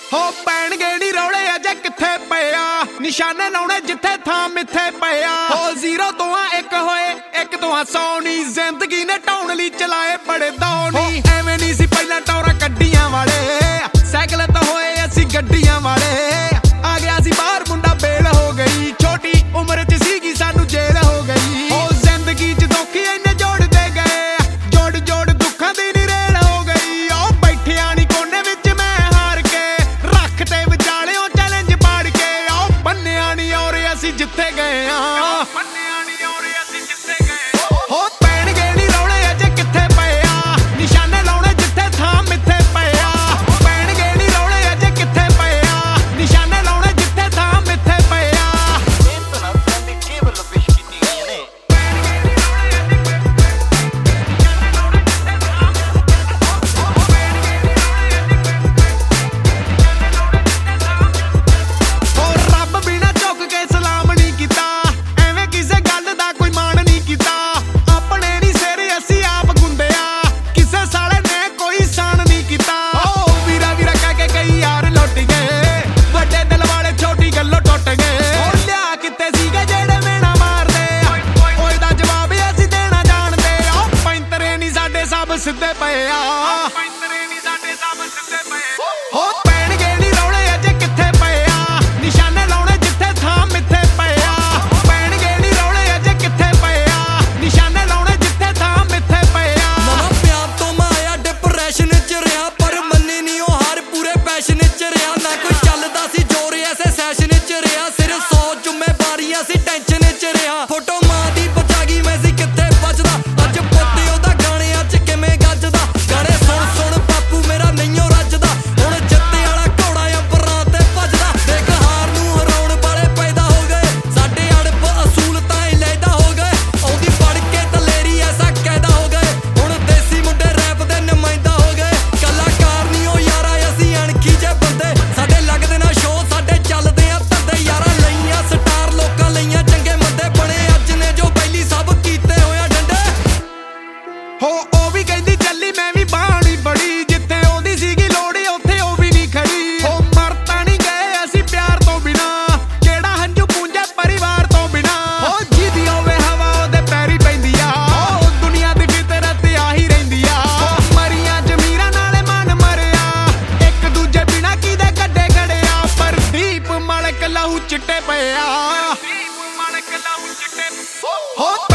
ਹੋ ਪੈਣਗੇ ਨੀ ਰੌਲੇ ਅਜੇ ਕਿੱਥੇ ਪਿਆ, ਨਿਸ਼ਾਨੇ ਲਾਉਣੇ ਜਿੱਥੇ ਥਾਂ ਮਿੱਥੇ ਪਿਆ। ਹੋ ਜ਼ੀਰੋ ਤੋਂ ਆ ਇੱਕ ਹੋਏ, ਇੱਕ ਤੋਂ ਆ 100 ਨੀ, ਜ਼ਿੰਦਗੀ ਨੇ ਢਾਉਣ ਲਈ ਚਲਾਏ ਬੜੇ ਦੌਨੀ। ਐਵੇਂ ਨਹੀਂ ਸੀ ਪਹਿਲਾਂ ਟੌਰਾਂ ਕੱਢੀਆਂ ਵਾਲੇ, ਸਾਈਕਲ ਤਾਂ ਹੋਏ ਅਸੀਂ ਗੱਡੀਆਂ ਵਾਲੇ। ਆ ਗਿਆ ਸੀ ਬਾਹਰ ਮੁੰਡਾ ਬੇਲ ਹੋ ਗਈ, ਛੋਟੀ ਉਮਰ 'ਚ ਸੀਗੀ ਸਾਨੂੰ ਜੇਲ ਹੋ ਗਈ। ਹੋ ਜ਼ਿੰਦਗੀ 'ਚ ਦੁੱਖੀ ਇੰਨੇ ਜੋੜਦੇ ਗਏ, ਜੋੜ ਜੋੜ ਦੁੱਖਾਂ ਦੀ ਨੀ ਰੇਲ ਹੋ ਗਈ। ਉਹ ਬੈਠਿਆ ਨੀ ਕੋਨੇ ਵਿੱਚ ਮੈਂ ਹਾਰ ਕੇ, ਰੱਖ ਤੇ ਵਿਚਾਲਿਓ ਚੈਲੰਜ ਪਾੜ ਕੇ। ਉਹ ਬੰਨਿਆ ਨੀ ਔਰ ਅਸੀਂ ਜਿੱਥੇ ਗਏ ਆ, ਹੋ ਪੈਣਗੇ ਨੀ ਰੌਲੇ ਅਜੇ ਕਿੱਥੇ ਪਿਆ, ਨਿਸ਼ਾਨੇ ਲਾਉਣੇ ਜਿੱਥੇ ਥਾਂ ਮਿੱਥੇ ਪਿਆ। ਪੈਣਗੇ ਨੀ ਰੌਲੇ ਅਜੇ ਕਿੱਥੇ ਪਿਆ, ਨਿਸ਼ਾਨੇ ਲਾਉਣੇ ਜਿੱਥੇ ਥਾਂ ਮਿੱਥੇ ਪਿਆ। ਮਿਹਨਤ ਨਾਲ ਸਾਡੀ ਕੇਵਲ ਪੇਸ਼ ਕੀਤੀ ਗਈਆਂ ਨੇ। ਹੋ ਰੱਬ ਬਿਨਾ ਝੁਕ ਕੇ ਸਲਾਮ ਨਹੀਂ ਕੀਤਾ, ਐਵੇਂ ਕਿਸੇ ਗੱਲ ਦਾ ਕੋਈ ਮਾਣ ਨਹੀਂ ਕੀਤਾ। ਆਪਣੇ ਨੀ ਸਿਰ ਅਸੀਂ ਆਪ ਗੁੰਦਿਆ, ਕਿਸੇ ਸਾਲੇ ਨੇ ਕੋਈ ਸਾਨ ਨਹੀਂ ਕੀਤਾ। ਹੋ ਵੀਰਾ ਵੀਰਾ ਕਹਿ ਕੇ ਕਈ ਯਾਰ ਲੁੱਟ ਗਏ, ਵੱਡੇ ਦਿਲ ਵਾਲੇ ਛੋਟੀ ਗੱਲੋਂ ਟੁੱਟ ਗਏ। ਹੋ ਲਿਆ ਕਿਤੇ ਸੀਗੇ ਜਿਹੜੇ ਮੇਣਾ ਮਾਰਦੇ, ਓਏ ਦਾ ਜਵਾਬ ਅਸੀਂ ਦੇਣਾ ਜਾਣਦੇ। ਉਹ ਪੈਂਤਰੇ ਨੀ ਸਾਡੇ ਸਭ ਸਿੱਧੇ ਪਏ ਆ, ਹੋ ਪੈਣਗੇ ਨੀ ਰੌਲੇ ਅਜੇ ਕਿੱਥੇ ਪਿਆ, ਨਿਸ਼ਾਨੇ ਲਾਉਣੇ ਜਿੱਥੇ ਥਾਂ ਮਿੱਥੇ ਪਿਆ। ਪੈਣਗੇ ਨੀ ਰੌਲੇ ਅਜੇ ਕਿੱਥੇ ਪਿਆ, ਨਿਸ਼ਾਨੇ ਲਾਉਣੇ ਜਿੱਥੇ ਥਾਂ ਮਿੱਥੇ ਪਿਆ। ਨਵਾਂ ਪਿਆਰ ਤੋਂ ਮੈਂ ਆਇਆ ਡਿਪਰੈਸ਼ਨ 'ਚ ਰਿਹਾ, ਪਰ ਮੰਨੀ ਨੀ ਉਹ ਹਾਰ ਪੂਰੇ ਪੈਸ਼ਨ 'ਚ ਰਿਹਾ। ਨਾ ਕੋਈ ਚੱਲਦਾ ਸੀ ਜੋਰ ਐਸੇ ਸੈਸ਼ਨ 'ਚ ਰਿਹਾ, ਸਿਰ 100 ਜ਼ਿੰਮੇਵਾਰੀਆਂ ਸੀ ਟੈਨਸ਼ਨ 'ਚ ਰਿਹਾ। ਫੋਟੋ ਮਾਂ ਦੀ ਬਚਾ ਗਈ ਮੈਂ ਸੀ ਕਿੱਥੇ ਬਚਦਾ, ਅੱਜ ਪੁੱਤ ਉਹਦਾ ਗਾਣਿਆਂ 'ਚ ਕਿਵੇਂ ਗੱਜਦਾ। ਗਾਣੇ ਸੁਣ ਸੁਣ ਬਾਪੂ ਮੇਰਾ ਨਹੀਂਓ ਰੱਜਦਾ, ਹੁਣ ਜੱਤੇ ਵਾਲਾ ਘੋੜਾ ਅੰਬਰਾਂ ਤੇ ਭੱਜਦਾ। ਦੇਖ ਹਾਰ ਨੂੰ ਹਰਾਉਣ ਵਾਲੇ ਪੈਦਾ ਹੋ ਗਏ, ਸਾਡੇ ਅੜਬ ਅਸੂਲ ਤਾਂ ਹੀ ਲੈਦਾ ਹੋ ਗਏ। ਆਉਂਦੀ ਪੜ ਕੇ ਦਲੇਰੀ ਐਸਾ ਕਹਿਦਾ ਹੋ ਗਏ, ਹੁਣ ਦੇਸੀ ਮੁੰਡੇ ਰੈਪ ਦੇ ਨੁਮਾਇੰਦਾ ਹੋ ਗਏ। ਕਲਾਕਾਰ ਨੀ ਉਹ ਯਾਰਾ ਅਸੀਂ ਅਣਖੀ ਜੇ ਬੰਦੇ, ਸਾਡੇ ਲੱਗਦੇ ਨਾ ਸ਼ੋਅ ਸਾਡੇ ਚੱਲਦੇ ਆ ਧੰਦੇ। ਯਾਰਾਂ ਲਈਆਂ ਸਟਾਰ ਲੋਕਾਂ ਲਈਆਂ ਚੰਗੇ ਮੰਦੇ, ਬਣੇ ਅੱਜ ਨੇ ਜੋ ਪਹਿਲੀ ਸਭ ਕੀਤੇ ਹੋਇਆ ਡੰਡੇ। ਹੋ ਉਹ ਵੀ ਕਹਿੰਦੀ ਚੱਲੀ ਮੈਂ ਵੀ ਬਾਣੀ ਬੜੀ, ਜਿੱਥੇ ਆਉਂਦੀ ਸੀਗੀ ਲੋੜ ਉੱਥੇ ਉਹ ਵੀ ਨਹੀਂ ਖੜੀ। ਹੋ ਮਰ ਤਾਂ ਨਹੀਂ ਗਏ ਅਸੀਂ ਪਿਆਰ ਤੋਂ ਬਿਨਾ, ਕਿਹੜਾ ਹੰਝੂ ਪੂੰਝੇ ਪਰਿਵਾਰ ਤੋਂ ਬਿਨਾ। ਹੋ ਜਿਹਦੀ ਹੋਵੇ ਹਵਾ ਉਹਦੇ ਪੈਰੀ ਪੈਂਦੀ ਆ, ਹੋ ਦੁਨੀਆ ਦੀ ਫਿਤਰਤ ਆਹੀ ਰਹਿੰਦੀ ਆ। ਹੋ ਮਰੀਆਂ ਜ਼ਮੀਰਾਂ ਨਾਲੇ ਮਨ ਮਰਿਆ, ਇੱਕ ਦੂਜੇ ਬਿਨਾ ਕਿਦੇ ਕੱਢੇ ਖੜਿਆ। ਪਰ ਦੀਪ ਮਾਲਕ ਲਹੂ ਚਿੱਟੇ ਪਿਆ, ਹੋ